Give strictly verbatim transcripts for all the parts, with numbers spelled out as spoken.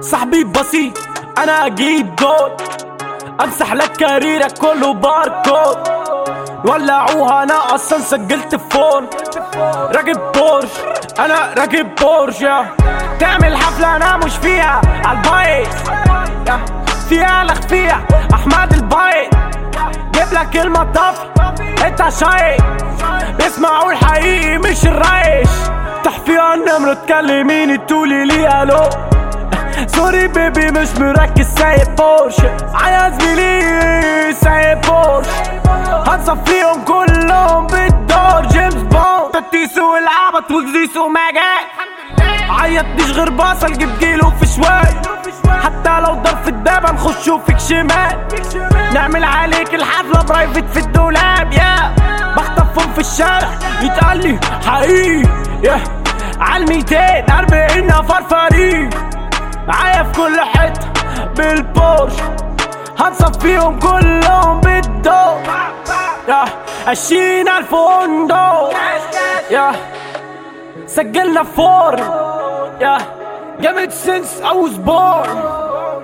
صاحبي بسيط انا اجيب جول، امسح لك كاريرك كله باركود. ولعوها انا اصلا سجلت فون، راكب بورش انا راكب بورش. يا تعمل حفلة انا مش فيها عالبايت، فيها لك فيها احمد البايت. جيب لك المطافي انت شايف، بيسمعوا الحقيقي مش الرايش. تحفيها النمرة تكلميني تقولي لي الو، سوري بيبي مش مركز سايب بورش. عيا زميلي سايب بورش، هنصفيهم كلهم بالدور جيمس بوند. تتيسو العبط وجزيسو مجال، عيطنيش غير بصل جيب جيلو في شوال. حتى لو ضرب في الدابة نخشو فيك شمال، نعمل عليك الحفلة برايفت في الدولاب. يا بخطفهم في الشارع يتقالي حقيقي، يا عالميتين أربعين نفر فريق معايا في كل حتة بالبورش، هنصفيهم كلهم بالدور. يا عشرين ألف وندو، يا سجلنا فور، يا جامد سنس أو سبور.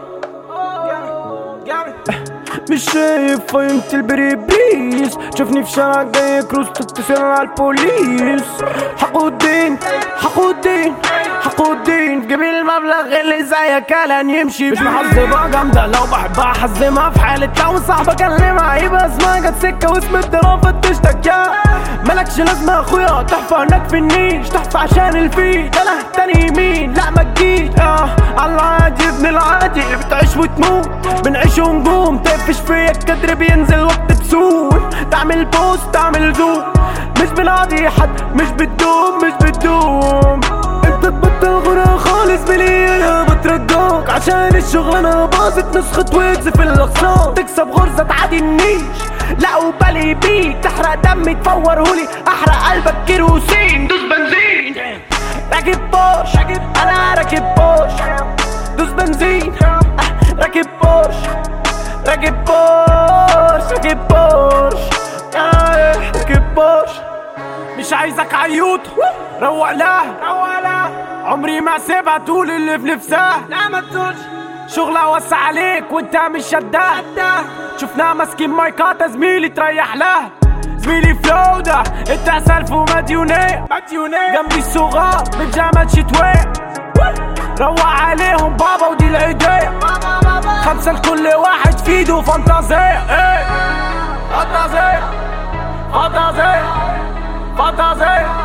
مش شايف فهمت البريبريس، شوفني في شارع جاي كروس تتصل على البوليس. حقو الدين حقو الدين حقو الدين، جيب المبلغ اللي زيك كلام يمشي. مش محظبها جامدة لو بحبها حزمها في حالة، لو صاحبة كلمها يبقى اسمها جت سكة واسم الدرام فتشتك. يا ملكش لازمة اخويا تحفة هناك في النيش، تحفة عشان الفيد انا تاني يمين لا ما تجيش. اه على العادي ابن العادي بتعيش وتموت، بنعيش ونقوم تقفش فيا الكدر بينزل وقت بسول. تعمل بوست تعمل زوم، مش بنعدي حد مش بتدوم مش بتدوم. انت تبطل غرا خالص بلي انا بترجاك، عشان الشغلانة باظت نسخة ويجز في الاقسام. تكسب غرزة تعادي النيش لا وبالي بيك، تحرق دمي تفورهولي احرق قلبك كيروسين. دوس بنزين راكب بورش انا راكب بورش، دوس بنزين راكب بورش راكب بورش راكب بورش راكب بورش. مش عايزك عيوط روق لها روق لها، عمري ما سيبها تقول اللي في نفسها. لا ما تقولش شغلة وسع عليك وانت مش شدها. شفناها ماسكين مايكات زميلي تريح لها، زميلي فلو ده انت سالف ومديونية جنبي الصغار بيجامة شتوية. روق عليهم بابا ودي العيدية، خمسة لكل واحد في ايده فانتازية. ايه فانتازية فانتازية فانتازية